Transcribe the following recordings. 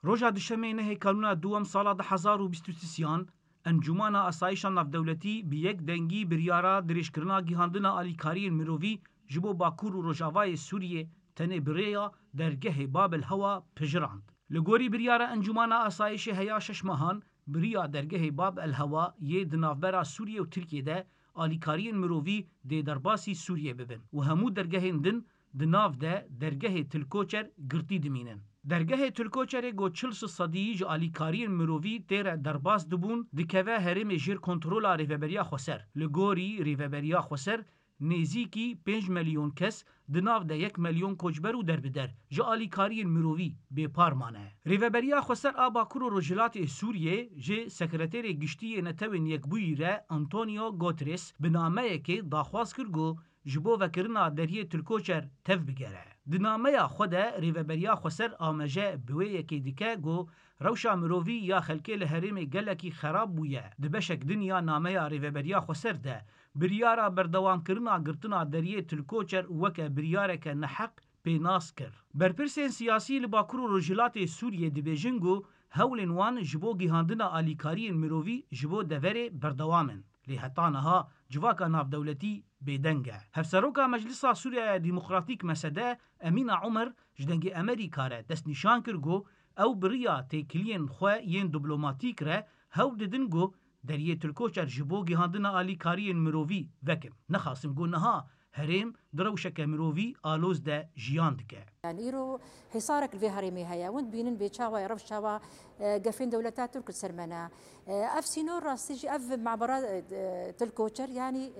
روژا دشمه نهی کانونا دوام سالا 2023 انجمانا اسایشا نافدولتی به یک دنگی بریارا دریشکرنا گیهاندنا آلیکاری مروی جبو باکور و روژاوای سوریه تنه بریا درگه باب الهوا پجراند. لگوری بریارا انجمانا اسایش هیا شش ماهان بریا درگه باب الهوا یه دنافبرا سوریه و ترکیه ده آلیکاری مروی ده درباسی سوریه ببن و همو درگه دن دناف ده درگه تلکوچر گرتی دمینن. درگه تلکوچر گو 40 صدی جو آلیکاری مروی تیر درباس دبون دکوه هرم جیر کنترولا ریوبریا خوسر. لگوری ریوبریا خوسر نزیکی 5 میلیون کس دناف ده 1 میلیون کوچبر و دربدر جو آلیکاری مروی به پارمانه. ریوبریا خوسر آبا کرو رجلات سوریه جه سکرتر گشتی نتوین یک بویره انتونیو گوترس بنامه که داخواست کرگو جبو وکرنا دریه ترکوچر تف بگره. دنامه خود ریوبریا خوسر آمجه بوی یکی دیکه گو روشا مروی یا خلکه لحرم گلکی خراب بویه. دبشک دنیا نامه ریوبریا خوسر ده بریارا بردوام کرنا گرتنا دریه ترکوچر وکه بریاره که نحق پیناس کر. برپرسین سیاسی لباکرو رجلات سوریه دبیجنگو هولن وان جبو گیهاندنا آلیکاری مروی جبو دوره بردوامن. لحتانها جواکا ناف دولتی بدنگه. هفسروکا مجلسا سوریا ديمقراطيك مسده امين عمر جدنگي امريكا را دست نشان کرگو او بريا تيكلين خواه ين دبلوماتيك را هو ددنگو دريه تركوچر جبو گيهاندنا آليكاريين مروفي وكم نخاسم گو نها هرم دروشك مروفي آلوز ده جيان دكه. يعني إيرو حصارك الفي هرمي هيا وند بينن بيتشاوا يعرف شاوا قفين دولتات ترك السرمنة اف سينور راستيجي اف معبرات تلكوتشر يعني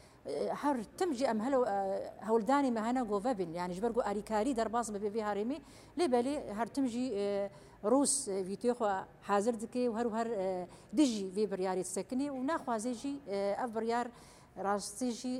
هر تمجي ام هلو هولداني مهنا غوفابن يعني جبرغو اريكاري درباص بفي هرمي لبالي هر تمجي روس فيتيخو حاضر دكي وهر دجي في برياري السكني وناخوازيجي اف بريار راستيجي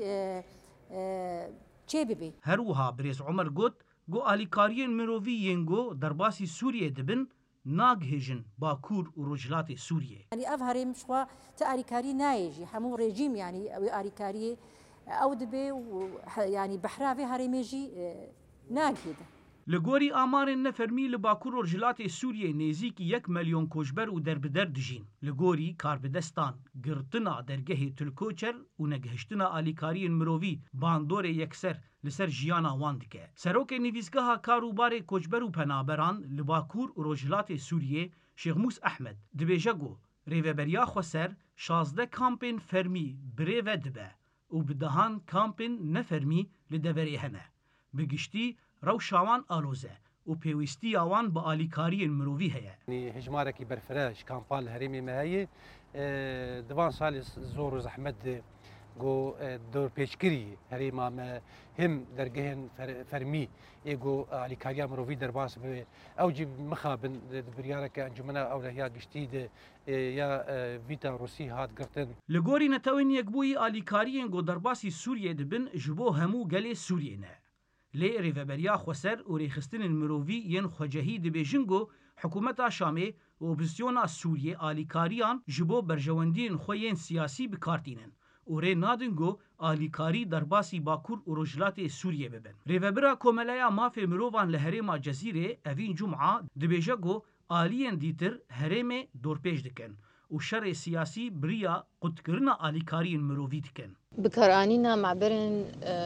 چه هروها بريز عمر قد گو آلیکارین مروی ینگو درباسی سوریه دبن ناگهجن باکور و رجلات سوریه. يعني أظهر مشوا تأريكاري نايجي حمو رجيم يعني أريكاري أو دبي يعني بحرافي هرميجي ناجهده. لگوری آمار نفرمی لباکور و رجلات سوریه نزیک 1 میلیون کوچبر و دربدر دجین. لگوری کاربدستان گرتنا درگه تلکوچر و نگهشتنا آلیکاری مروی باندور یکسر لسر جیانا واندکه. سروک نویزگاه کاروبار کوچبر و پنابران لباکور و رجلات سوریه شیخ موس احمد دبیجگو ریوبریا خوسر 16 کامپین فرمی بریو دبه و بدهان کامپین نفرمی لدوری هنه. بگشتی روشاوان آلوزه و پیوستی آوان با آلیکاری مروی هیه. هجمارکی برفراش کامپان الهرمی مهیه دوان سال زور و زحمت گو دور پیشگیری هریما ما هم درگهن فرمی ایگو آلیکاریا مروی درباس به اوجی مخابن بریارک انجمنا اولهیا گشتید یا ویتا روسی هات گرتن. لگوری نتوین یک بوی آلیکاری گو درباسی سوریه دبن جبو همو گل سوریه نه. لی ریوبریا خوسر و ریخستن مروی ین خوجهی دبیجنگو حکومت شامه و اپوزیسیون سوریه آلیکاریان جبو برجواندین خوین سیاسی بکارتینن و ری نادنگو آلیکاری درباسی باکور و رجلات سوریه ببن. ریوبرا کوملایا مافی مروان لهرما جزیره اوین جمعه دبیجگو آلین دیتر هرم دورپیش دکن و شر سیاسی بریا قدکرنا آلیکاری مروی دکن. بکارانینا معبرن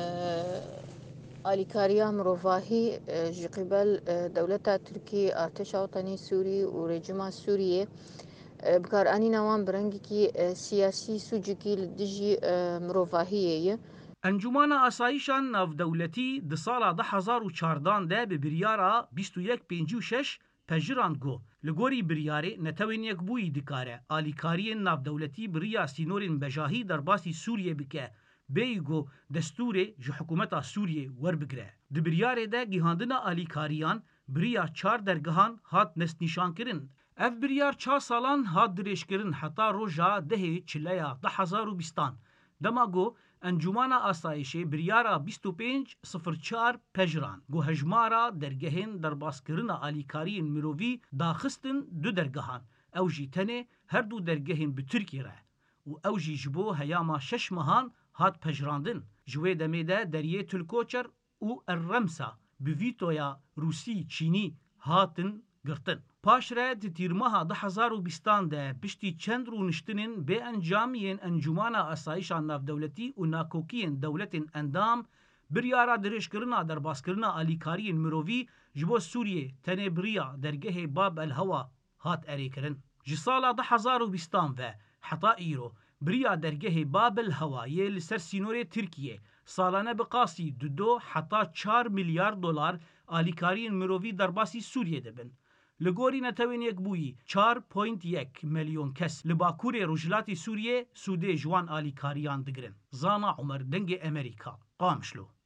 آلیکاریا مروفاهی جی قبل دولت ترکی ارتش وطنی سوری و رژیم سوریه بکارانی نوان برنگی کی سیاسی سوجکی لدجی مروفاهیه. انجمان آسایشان ناف دولتی د سال 2014 ده به بریارا 2156 پجران گو لگوری بریاره نتوین یک بوی دکاره آلیکاری ناف دولتی بریا سینورین بجاهی در باسی سوریه بکه بیگو دستور جو حکومت سوریه ور بگره. دبریاره ده گیهاندنا آلیکاریان بریا 4 درگهان هات نست نشان کرن. اف بریار 4 سالان هات درش کرن حتا روژا ده چلیا 2020 دماغو انجمان آسایشه بریارا 2504 پجران گو هجمارا درگهن در باس کرنا آلیکاری مروی داخستن 2 درگهان او جی تنه هر 2 درگهن به ترکی ره و او جی جبو هیاما 6 مهان هات پجراندن جوی دمیده دریه تلکوچر و الرمسا بویتویا روسی چینی هاتن گرتن. پاشره تیرمها 2020 ده پشتی چند رونشتنین به انجامین انجمن آسایش ناودولتی و ناکوکین دولت اندام بریارا درشکرنا در باسکرنا آلیکاری مروی جبو سوریه تنبریا درگه باب الهوا هات اریکرن جسالا 2020 و حتا ایرو بریا درگه باب الهوا یه لسر سینور ترکیه سالانه بقاسی دو حتا 4 میلیارد دلار آلیکاری مروی در باسی سوریه دبن لگوری نتوین یک بویی 4.1 میلیون کس لباکور رجلاتی سوریه سوده جوان آلیکاریان دگرن زانا عمر دنگ امریکا قامشلو